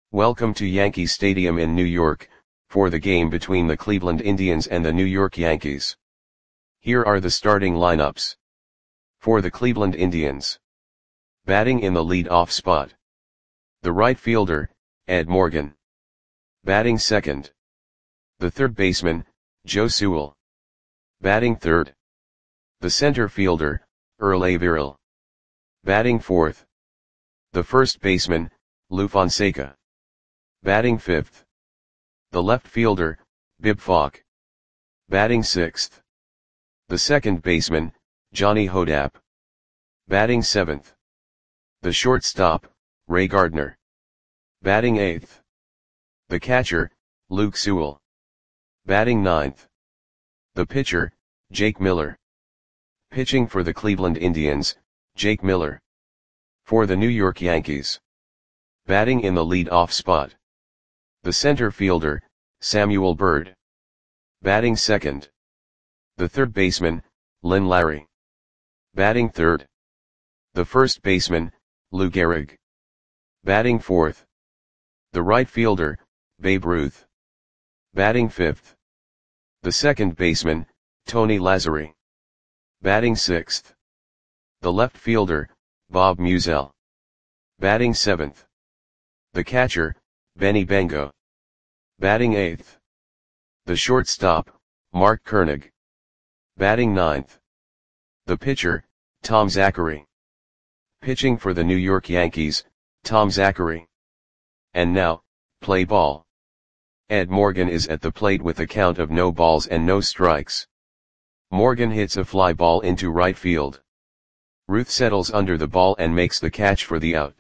Welcome to Yankee Stadium in New York, for the game between the Cleveland Indians and the New York Yankees. Here are the starting lineups. For the Cleveland Indians. Batting in the lead-off spot. The right fielder, Ed Morgan. Batting second. The third baseman, Joe Sewell. Batting third. The center fielder, Earl Averill. Batting fourth. The first baseman, Lou Fonseca. Batting fifth. The left fielder, Bibb Falk. Batting sixth. The second baseman, Johnny Hodapp. Batting seventh. The shortstop, Ray Gardner. Batting eighth. The catcher, Luke Sewell. Batting ninth. The pitcher, Jake Miller. Pitching for the Cleveland Indians, Jake Miller. For the New York Yankees. Batting in the lead-off spot. The center fielder, Samuel Byrd. Batting second. The third baseman, Lynn Larry. Batting third. The first baseman, Lou Gehrig. Batting fourth. The right fielder, Babe Ruth. Batting fifth. The second baseman, Tony Lazzeri. Batting sixth. The left fielder, Bob Meusel. Batting seventh. The catcher, Benny Bengo. Batting eighth. The shortstop, Mark Koenig. Batting ninth. The pitcher, Tom Zachary. Pitching for the New York Yankees, Tom Zachary. And now, play ball. Ed Morgan is at the plate with a count of no balls and no strikes. Morgan hits a fly ball into right field. Ruth settles under the ball and makes the catch for the out.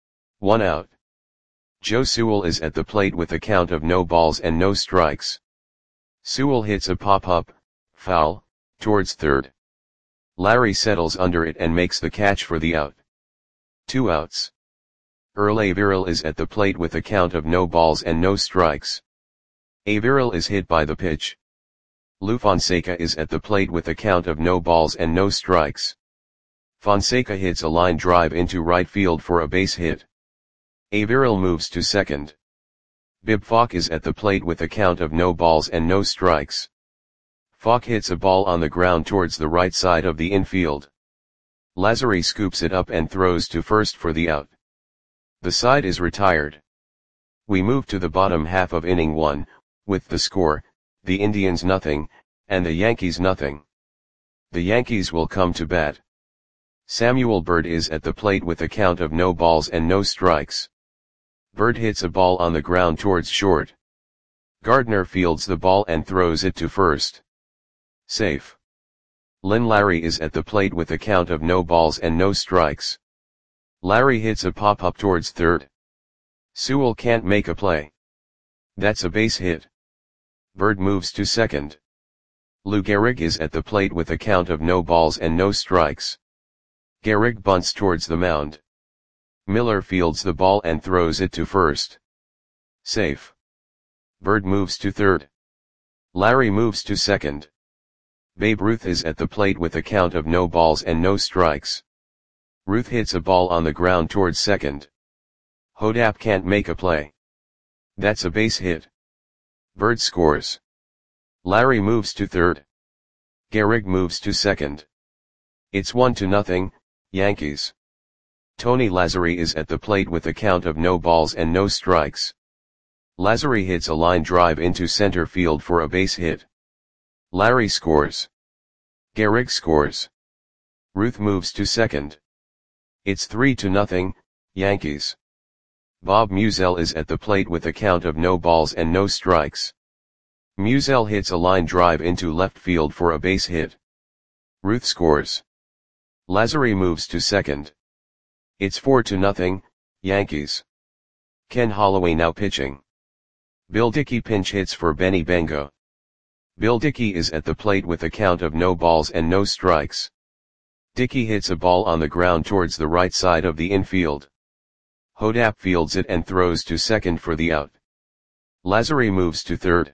1 out. Joe Sewell is at the plate with a count of no balls and no strikes. Sewell hits a pop-up, foul, towards third. Larry settles under it and makes the catch for the out. 2 outs. Earl Averill is at the plate with a count of no balls and no strikes. Averill is hit by the pitch. Lou Fonseca is at the plate with a count of no balls and no strikes. Fonseca hits a line drive into right field for a base hit. Averill moves to second. Bibb Falk is at the plate with a count of no balls and no strikes. Falk hits a ball on the ground towards the right side of the infield. Lazzeri scoops it up and throws to first for the out. The side is retired. We move to the bottom half of inning 1, with the score, the Indians nothing, and the Yankees nothing. The Yankees will come to bat. Samuel Byrd is at the plate with a count of no balls and no strikes. Byrd hits a ball on the ground towards short. Gardner fields the ball and throws it to first. Safe. Lynn Larry is at the plate with a count of no balls and no strikes. Larry hits a pop-up towards third. Sewell can't make a play. That's a base hit. Byrd moves to second. Lou Gehrig is at the plate with a count of no balls and no strikes. Gehrig bunts towards the mound. Miller fields the ball and throws it to first. Safe. Byrd moves to third. Larry moves to second. Babe Ruth is at the plate with a count of no balls and no strikes. Ruth hits a ball on the ground towards second. Hodapp can't make a play. That's a base hit. Byrd scores. Larry moves to third. Gehrig moves to second. It's 1-0, Yankees. Tony Lazzeri is at the plate with a count of no balls and no strikes. Lazzeri hits a line drive into center field for a base hit. Larry scores. Gehrig scores. Ruth moves to second. It's 3-0, Yankees. Bob Meusel is at the plate with a count of no balls and no strikes. Meusel hits a line drive into left field for a base hit. Ruth scores. Lazzeri moves to second. It's 4-0, Yankees. Ken Holloway now pitching. Bill Dickey pinch hits for Benny Bengo. Bill Dickey is at the plate with a count of no balls and no strikes. Dickey hits a ball on the ground towards the right side of the infield. Hodapp fields it and throws to second for the out. Lazzeri moves to third.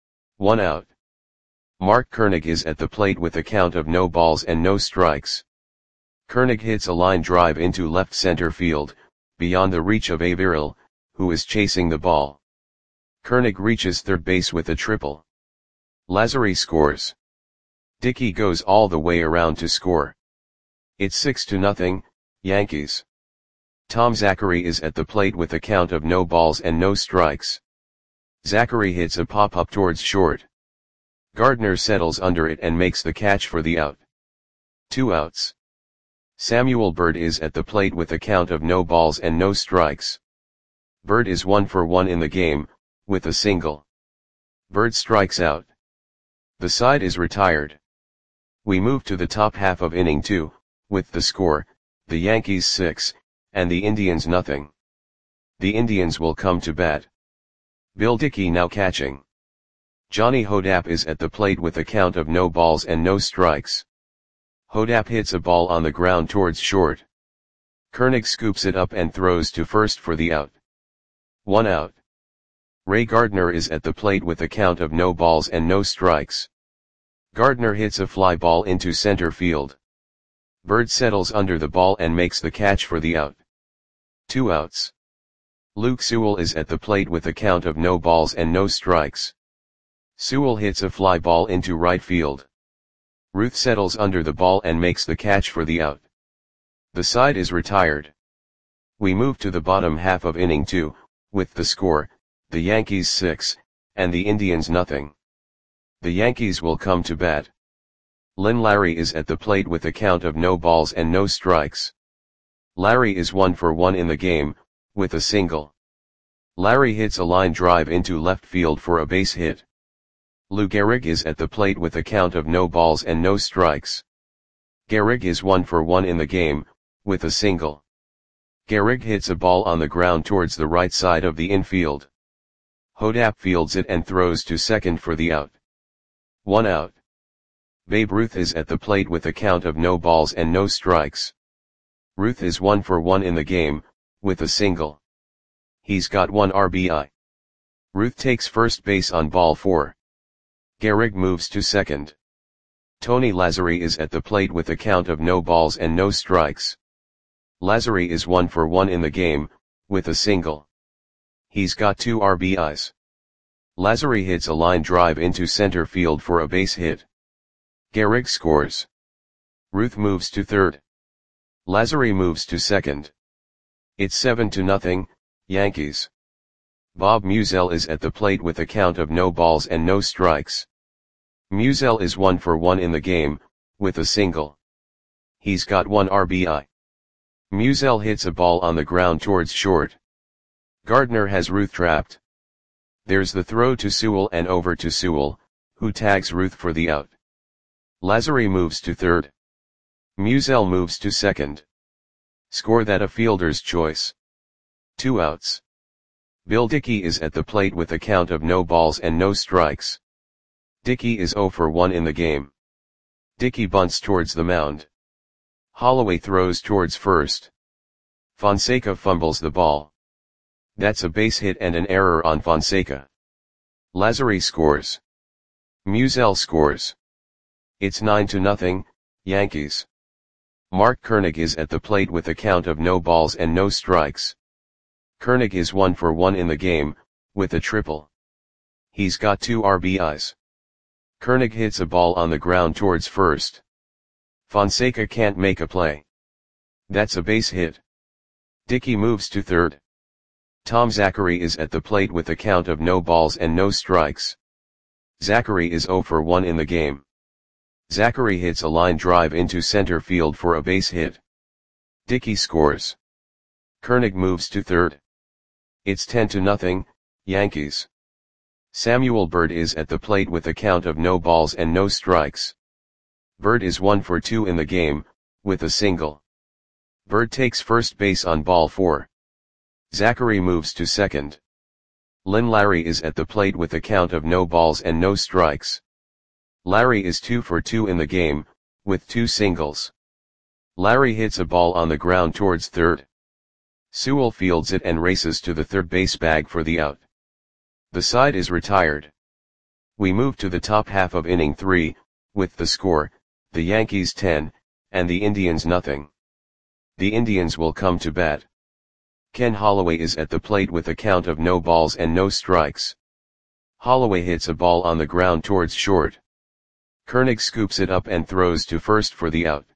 1 out. Mark Koenig is at the plate with a count of no balls and no strikes. Koenig hits a line drive into left center field, beyond the reach of Averill, who is chasing the ball. Koenig reaches third base with a triple. Lazzari scores. Dickey goes all the way around to score. It's 6-0, Yankees. Tom Zachary is at the plate with a count of no balls and no strikes. Zachary hits a pop-up towards short. Gardner settles under it and makes the catch for the out. 2 outs. Samuel Bird is at the plate with a count of no balls and no strikes. Bird is 1 for 1 in the game, with a single. Bird strikes out. The side is retired. We move to the top half of inning 2, with the score, the Yankees 6, and the Indians nothing. The Indians will come to bat. Bill Dickey now catching. Johnny Hodapp is at the plate with a count of no balls and no strikes. Hodapp hits a ball on the ground towards short. Koenig scoops it up and throws to first for the out. 1 out. Ray Gardner is at the plate with a count of no balls and no strikes. Gardner hits a fly ball into center field. Bird settles under the ball and makes the catch for the out. 2 outs. Luke Sewell is at the plate with a count of no balls and no strikes. Sewell hits a fly ball into right field. Ruth settles under the ball and makes the catch for the out. The side is retired. We move to the bottom half of inning 2, with the score, the Yankees 6, and the Indians nothing. The Yankees will come to bat. Lynn Larry is at the plate with a count of no balls and no strikes. Larry is 1 for 1 in the game, with a single. Larry hits a line drive into left field for a base hit. Lou Gehrig is at the plate with a count of no balls and no strikes. Gehrig is 1 for 1 in the game, with a single. Gehrig hits a ball on the ground towards the right side of the infield. Hodapp fields it and throws to second for the out. 1 out. Babe Ruth is at the plate with a count of no balls and no strikes. Ruth is 1 for 1 in the game, with a single. He's got 1 RBI. Ruth takes first base on ball 4. Gehrig moves to second. Tony Lazzari is at the plate with a count of no balls and no strikes. Lazzari is 1 for 1 in the game, with a single. He's got 2 RBIs. Lazzari hits a line drive into center field for a base hit. Gehrig scores. Ruth moves to third. Lazzari moves to second. It's 7-0, Yankees. Bob Musial is at the plate with a count of no balls and no strikes. Musial is 1 for 1 in the game, with a single. He's got 1 RBI. Musial hits a ball on the ground towards short. Gardner has Ruth trapped. There's the throw to Sewell and over to Sewell, who tags Ruth for the out. Lazzari moves to third. Musial moves to second. Score that a fielder's choice. 2 outs. Bill Dickey is at the plate with a count of no balls and no strikes. Dickey is 0 for 1 in the game. Dickey bunts towards the mound. Holloway throws towards first. Fonseca fumbles the ball. That's a base hit and an error on Fonseca. Lazzari scores. Musial scores. It's 9-0, Yankees. Mark Koenig is at the plate with a count of no balls and no strikes. Koenig is 1 for 1 in the game, with a triple. He's got 2 RBIs. Koenig hits a ball on the ground towards first. Fonseca can't make a play. That's a base hit. Dickey moves to third. Tom Zachary is at the plate with a count of no balls and no strikes. Zachary is 0 for 1 in the game. Zachary hits a line drive into center field for a base hit. Dickey scores. Koenig moves to third. It's 10-0, Yankees. Samuel Bird is at the plate with a count of no balls and no strikes. Bird is 1 for 2 in the game, with a single. Bird takes first base on ball 4. Zachary moves to second. Lynn Larry is at the plate with a count of no balls and no strikes. Larry is 2 for 2 in the game, with 2 singles. Larry hits a ball on the ground towards third. Sewell fields it and races to the third base bag for the out. The side is retired. We move to the top half of inning 3, with the score, the Yankees 10, and the Indians nothing. The Indians will come to bat. Ken Holloway is at the plate with a count of no balls and no strikes. Holloway hits a ball on the ground towards short. Koenig scoops it up and throws to first for the out.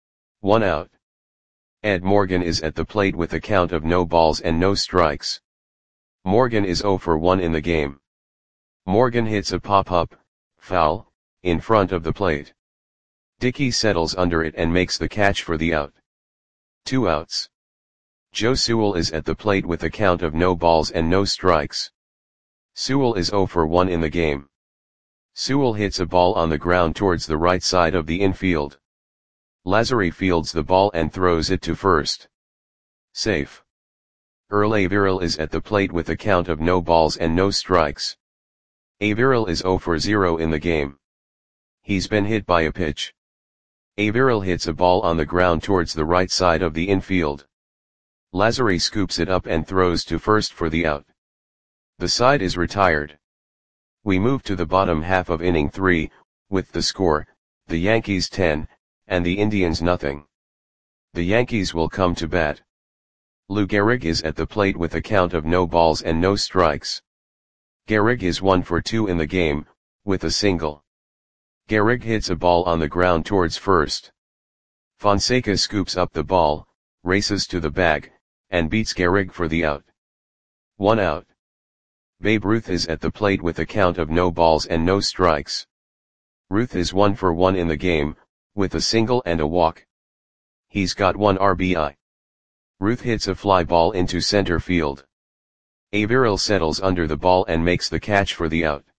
1 out. Ed Morgan is at the plate with a count of no balls and no strikes. Morgan is 0 for 1 in the game. Morgan hits a pop-up, foul, in front of the plate. Dickey settles under it and makes the catch for the out. 2 outs. Joe Sewell is at the plate with a count of no balls and no strikes. Sewell is 0 for 1 in the game. Sewell hits a ball on the ground towards the right side of the infield. Lazary fields the ball and throws it to first. Safe. Earl Averill is at the plate with a count of no balls and no strikes. Averill is 0 for 0 in the game. He's been hit by a pitch. Averill hits a ball on the ground towards the right side of the infield. Lazary scoops it up and throws to first for the out. The side is retired. We move to the bottom half of inning 3, with the score, the Yankees 10, and the Indians nothing. The Yankees will come to bat. Lou Gehrig is at the plate with a count of no balls and no strikes. Gehrig is 1 for 2 in the game, with a single. Gehrig hits a ball on the ground towards first. Fonseca scoops up the ball, races to the bag, and beats Gehrig for the out. 1 out. Babe Ruth is at the plate with a count of no balls and no strikes. Ruth is 1 for 1 in the game, with a single and a walk. He's got 1 RBI. Ruth hits a fly ball into center field. Averill settles under the ball and makes the catch for the out.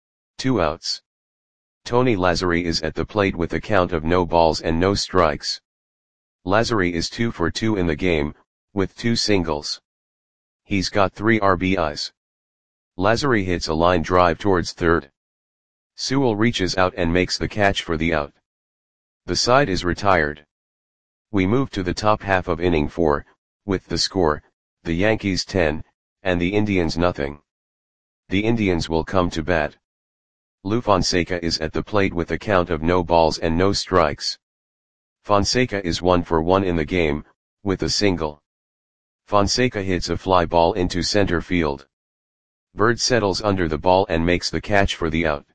2 outs. Tony Lazary is at the plate with a count of no balls and no strikes. Lazary is 2 for 2 in the game, with 2 singles. He's got 3 RBIs. Lazary hits a line drive towards third. Sewell reaches out and makes the catch for the out. The side is retired. We move to the top half of inning 4, with the score, the Yankees 10, and the Indians nothing. The Indians will come to bat. Lou Fonseca is at the plate with a count of no balls and no strikes. Fonseca is 1 for 1 in the game, with a single. Fonseca hits a fly ball into center field. Bird settles under the ball and makes the catch for the out.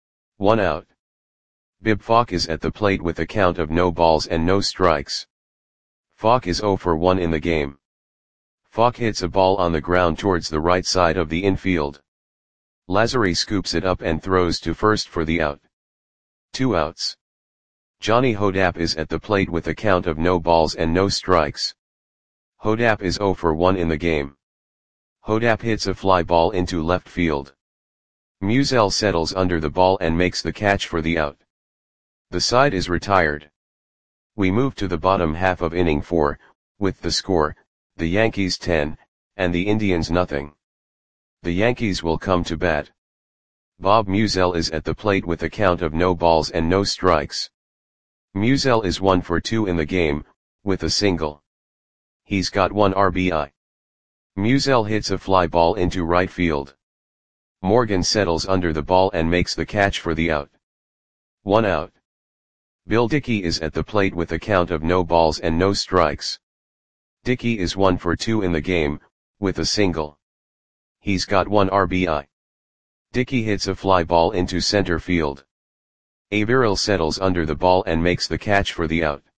1 out. Bib Falk is at the plate with a count of no balls and no strikes. Falk is 0 for 1 in the game. Falk hits a ball on the ground towards the right side of the infield. Lazary scoops it up and throws to first for the out. 2 outs. Johnny Hodap is at the plate with a count of no balls and no strikes. Hodap is 0 for 1 in the game. Hodap hits a fly ball into left field. Musial settles under the ball and makes the catch for the out. The side is retired. We move to the bottom half of inning 4, with the score, the Yankees 10, and the Indians nothing. The Yankees will come to bat. Bob Musial is at the plate with a count of no balls and no strikes. Musial is 1 for 2 in the game, with a single. He's got 1 RBI. Musial hits a fly ball into right field. Morgan settles under the ball and makes the catch for the out. 1 out. Bill Dickey is at the plate with a count of no balls and no strikes. Dickey is 1 for 2 in the game, with a single. He's got 1 RBI. Dickey hits a fly ball into center field. Averill settles under the ball and makes the catch for the out.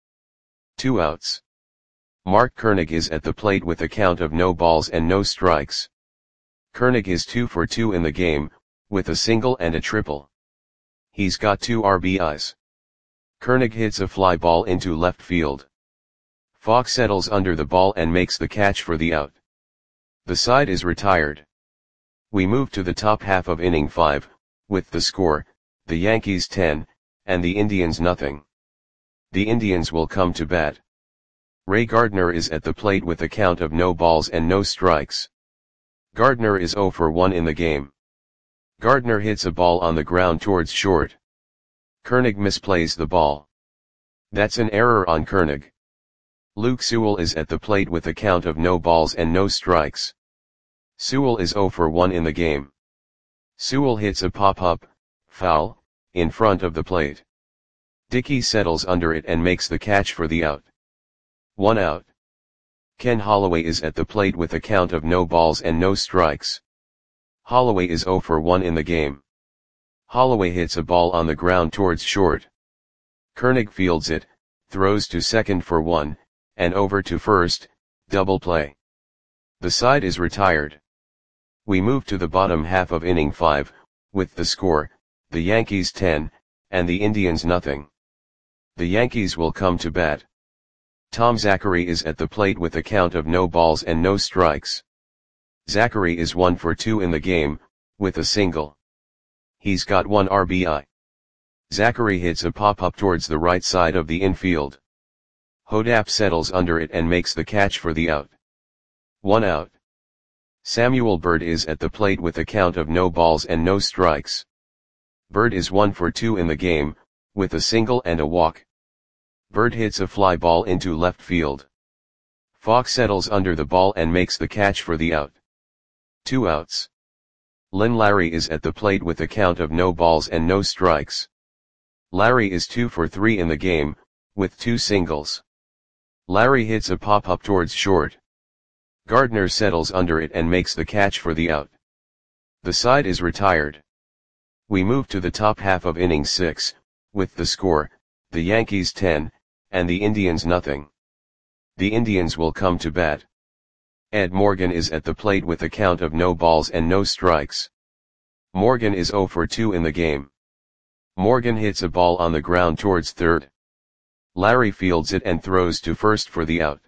2 outs. Mark Koenig is at the plate with a count of no balls and no strikes. Koenig is 2 for 2 in the game, with a single and a triple. He's got 2 RBIs. Koenig hits a fly ball into left field. Falk settles under the ball and makes the catch for the out. The side is retired. We move to the top half of inning 5, with the score, the Yankees 10, and the Indians nothing. The Indians will come to bat. Ray Gardner is at the plate with a count of no balls and no strikes. Gardner is 0 for 1 in the game. Gardner hits a ball on the ground towards short. Koenig misplays the ball. That's an error on Koenig. Luke Sewell is at the plate with a count of no balls and no strikes. Sewell is 0 for 1 in the game. Sewell hits a pop-up, foul, in front of the plate. Dickey settles under it and makes the catch for the out. 1 out. Ken Holloway is at the plate with a count of no balls and no strikes. Holloway is 0 for 1 in the game. Holloway hits a ball on the ground towards short. Koenig fields it, throws to second for 1, and over to first, double play. The side is retired. We move to the bottom half of inning 5, with the score, the Yankees 10, and the Indians nothing. The Yankees will come to bat. Tom Zachary is at the plate with a count of no balls and no strikes. Zachary is 1 for 2 in the game, with a single. He's got 1 RBI. Zachary hits a pop-up towards the right side of the infield. Hodap settles under it and makes the catch for the out. 1 out. Samuel Bird is at the plate with a count of no balls and no strikes. Bird is 1 for 2 in the game, with a single and a walk. Bird hits a fly ball into left field. Fox settles under the ball and makes the catch for the out. 2 outs. Lynn Larry is at the plate with a count of no balls and no strikes. Larry is 2 for 3 in the game, with 2 singles. Larry hits a pop-up towards short. Gardner settles under it and makes the catch for the out. The side is retired. We move to the top half of inning 6, with the score, the Yankees 10, and the Indians nothing. The Indians will come to bat. Ed Morgan is at the plate with a count of no balls and no strikes. Morgan is 0 for 2 in the game. Morgan hits a ball on the ground towards third. Larry fields it and throws to first for the out.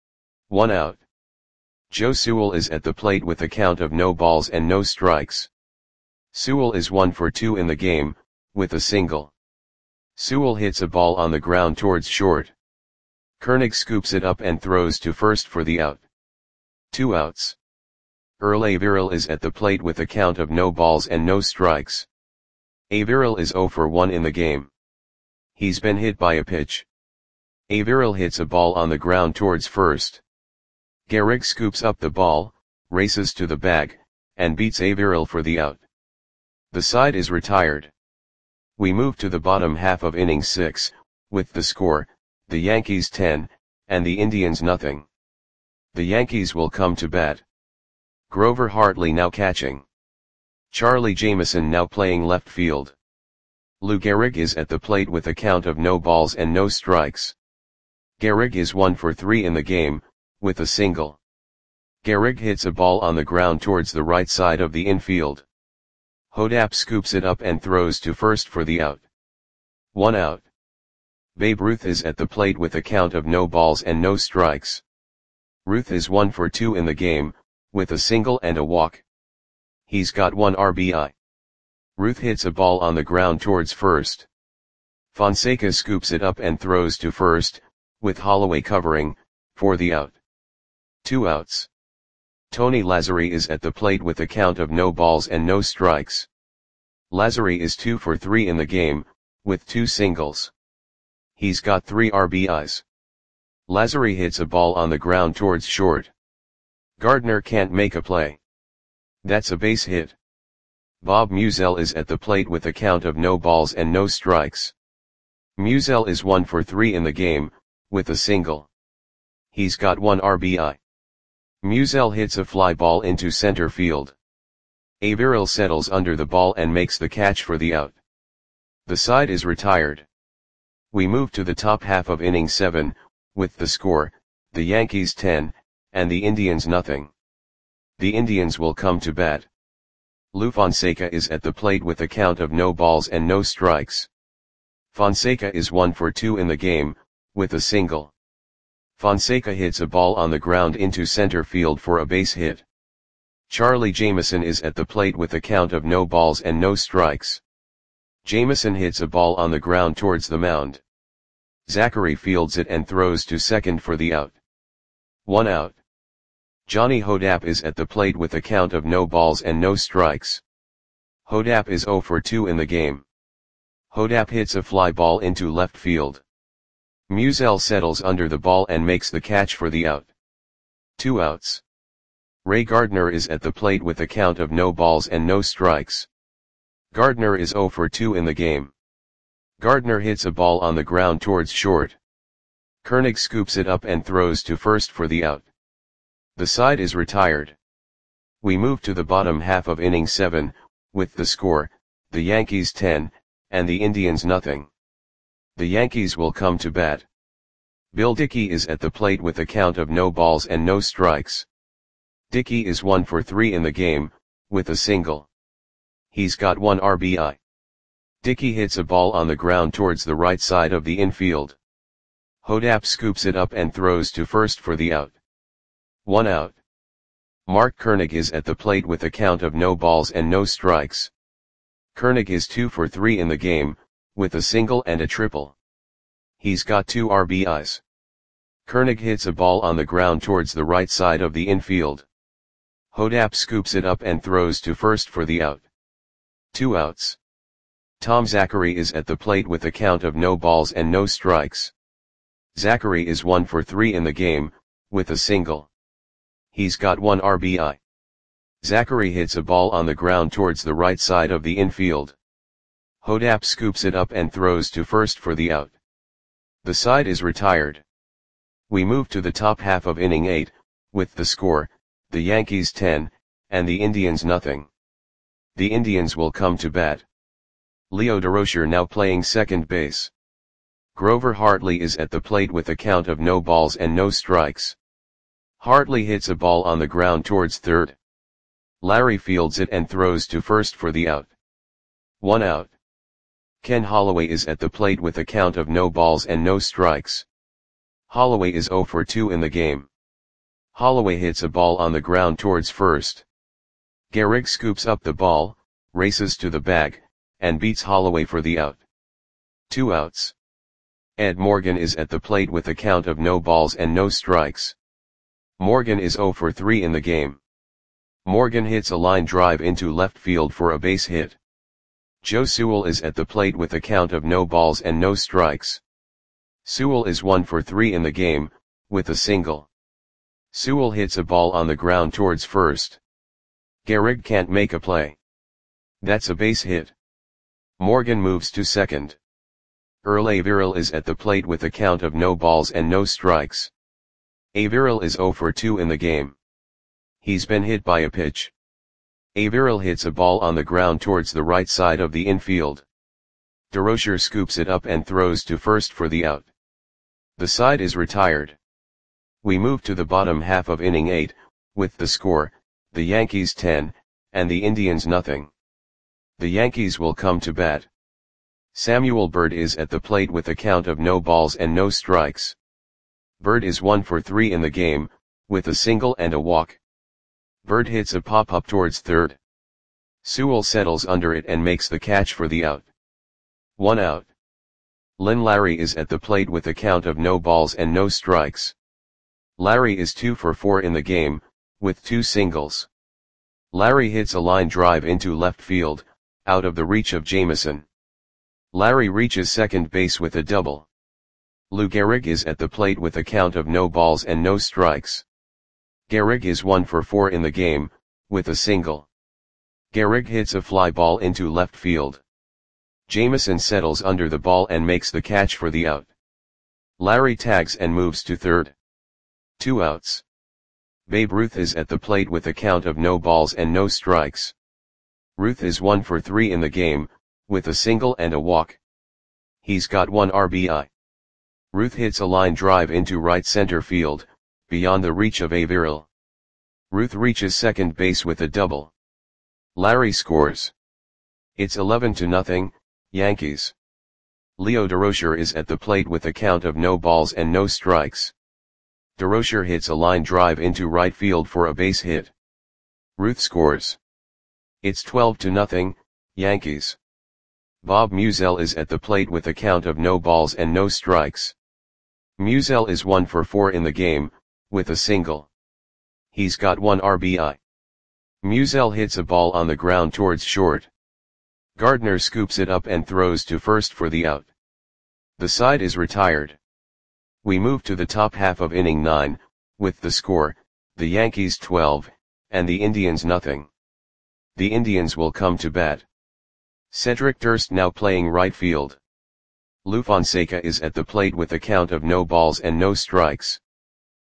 1 out. Joe Sewell is at the plate with a count of no balls and no strikes. Sewell is 1 for 2 in the game, with a single. Sewell hits a ball on the ground towards short. Koenig scoops it up and throws to first for the out. 2 outs. Earl Averill is at the plate with a count of no balls and no strikes. Averill is 0 for 1 in the game. He's been hit by a pitch. Averill hits a ball on the ground towards first. Gehrig scoops up the ball, races to the bag, and beats Averill for the out. The side is retired. We move to the bottom half of inning 6, with the score, the Yankees 10, and the Indians nothing. The Yankees will come to bat. Grover Hartley now catching. Charlie Jameson now playing left field. Lou Gehrig is at the plate with a count of no balls and no strikes. Gehrig is 1 for 3 in the game, with a single. Gehrig hits a ball on the ground towards the right side of the infield. Hodap scoops it up and throws to first for the out. 1 out. Babe Ruth is at the plate with a count of no balls and no strikes. Ruth is 1 for 2 in the game, with a single and a walk. He's got 1 RBI. Ruth hits a ball on the ground towards first. Fonseca scoops it up and throws to first, with Holloway covering, for the out. 2 outs. Tony Lazzari is at the plate with a count of no balls and no strikes. Lazzari is 2 for 3 in the game, with 2 singles. He's got 3 RBIs. Lazzari hits a ball on the ground towards short. Gardner can't make a play. That's a base hit. Bob Musial is at the plate with a count of no balls and no strikes. Musial is 1 for 3 in the game, with a single. He's got 1 RBI. Musial hits a fly ball into center field. Averill settles under the ball and makes the catch for the out. The side is retired. We move to the top half of inning 7, with the score, the Yankees 10, and the Indians nothing. The Indians will come to bat. Lou Fonseca is at the plate with a count of no balls and no strikes. Fonseca is 1 for 2 in the game, with a single. Fonseca hits a ball on the ground into center field for a base hit. Charlie Jameson is at the plate with a count of no balls and no strikes. Jameson hits a ball on the ground towards the mound. Zachary fields it and throws to second for the out. 1 out. Johnny Hodap is at the plate with a count of no balls and no strikes. Hodap is 0 for 2 in the game. Hodap hits a fly ball into left field. Musial settles under the ball and makes the catch for the out. 2 outs. Ray Gardner is at the plate with a count of no balls and no strikes. Gardner is 0 for 2 in the game. Gardner hits a ball on the ground towards short. Koenig scoops it up and throws to first for the out. The side is retired. We move to the bottom half of inning 7, with the score, the Yankees 10, and the Indians nothing. The Yankees will come to bat. Bill Dickey is at the plate with a count of no balls and no strikes. Dickey is 1 for 3 in the game, with a single. He's got 1 RBI. Dickey hits a ball on the ground towards the right side of the infield. Hodap scoops it up and throws to first for the out. 1 out. Mark Koenig is at the plate with a count of no balls and no strikes. Koenig is 2 for 3 in the game, with a single and a triple. He's got 2 RBIs. Koenig hits a ball on the ground towards the right side of the infield. Hodap scoops it up and throws to first for the out. 2 outs. Tom Zachary is at the plate with a count of no balls and no strikes. Zachary is 1 for 3 in the game, with a single. He's got 1 RBI. Zachary hits a ball on the ground towards the right side of the infield. Hodap scoops it up and throws to first for the out. The side is retired. We move to the top half of inning 8, with the score, the Yankees 10, and the Indians nothing. The Indians will come to bat. Leo Durocher now playing second base. Grover Hartley is at the plate with a count of no balls and no strikes. Hartley hits a ball on the ground towards third. Larry fields it and throws to first for the out. 1 out. Ken Holloway is at the plate with a count of no balls and no strikes. Holloway is 0 for 2 in the game. Holloway hits a ball on the ground towards first. Gehrig scoops up the ball, races to the bag, and beats Holloway for the out. 2 outs. Ed Morgan is at the plate with a count of no balls and no strikes. Morgan is 0 for 3 in the game. Morgan hits a line drive into left field for a base hit. Joe Sewell is at the plate with a count of no balls and no strikes. Sewell is 1 for 3 in the game, with a single. Sewell hits a ball on the ground towards first. Gehrig can't make a play. That's a base hit. Morgan moves to second. Earl Averill is at the plate with a count of no balls and no strikes. Averill is 0 for 2 in the game. He's been hit by a pitch. Averill hits a ball on the ground towards the right side of the infield. Durocher scoops it up and throws to first for the out. The side is retired. We move to the bottom half of inning 8, with the score, the Yankees 10, and the Indians nothing. The Yankees will come to bat. Samuel Bird is at the plate with a count of no balls and no strikes. Bird is 1 for 3 in the game, with a single and a walk. Bird hits a pop-up towards third. Sewell settles under it and makes the catch for the out. 1 out. Lynn Larry is at the plate with a count of no balls and no strikes. Larry is 2 for 4 in the game, with 2 singles. Larry hits a line drive into left field, out of the reach of Jameson. Larry reaches second base with a double. Lou Gehrig is at the plate with a count of no balls and no strikes. Gehrig is 1 for 4 in the game, with a single. Gehrig hits a fly ball into left field. Jameson settles under the ball and makes the catch for the out. Larry tags and moves to third. 2 outs. Babe Ruth is at the plate with a count of no balls and no strikes. Ruth is 1 for 3 in the game, with a single and a walk. He's got 1 RBI. Ruth hits a line drive into right center field, beyond the reach of Averill. Ruth reaches second base with a double. Larry scores. It's 11-0, Yankees. Leo Durocher is at the plate with a count of no balls and no strikes. Durocher hits a line drive into right field for a base hit. Ruth scores. It's 12-0, Yankees. Bob Musial is at the plate with a count of no balls and no strikes. Musial is 1 for 4 in the game, with a single. He's got 1 RBI. Musial hits a ball on the ground towards short. Gardner scoops it up and throws to first for the out. The side is retired. We move to the top half of inning 9, with the score, the Yankees 12, and the Indians nothing. The Indians will come to bat. Cedric Durst now playing right field. Lou Fonseca is at the plate with a count of no balls and no strikes.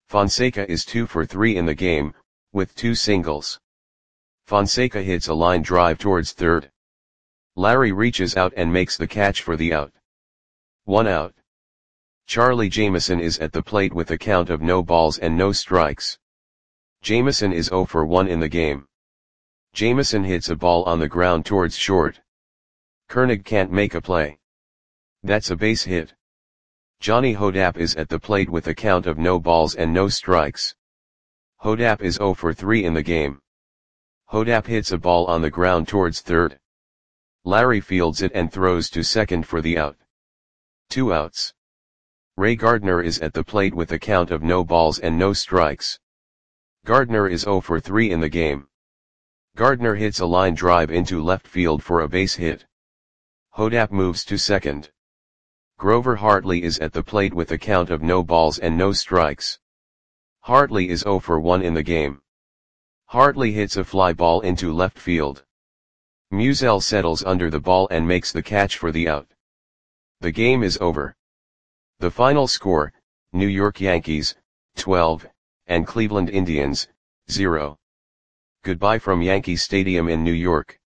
Fonseca is 2 for 3 in the game, with 2 singles. Fonseca hits a line drive towards third. Larry reaches out and makes the catch for the out. 1 out. Charlie Jameson is at the plate with a count of no balls and no strikes. Jameson is 0 for 1 in the game. Jameson hits a ball on the ground towards short. Koenig can't make a play. That's a base hit. Johnny Hodapp is at the plate with a count of no balls and no strikes. Hodapp is 0 for 3 in the game. Hodapp hits a ball on the ground towards third. Larry fields it and throws to second for the out. 2 outs. Ray Gardner is at the plate with a count of no balls and no strikes. Gardner is 0 for 3 in the game. Gardner hits a line drive into left field for a base hit. Hodapp moves to second. Grover Hartley is at the plate with a count of no balls and no strikes. Hartley is 0 for 1 in the game. Hartley hits a fly ball into left field. Musial settles under the ball and makes the catch for the out. The game is over. The final score, New York Yankees, 12, and Cleveland Indians, 0. Goodbye from Yankee Stadium in New York.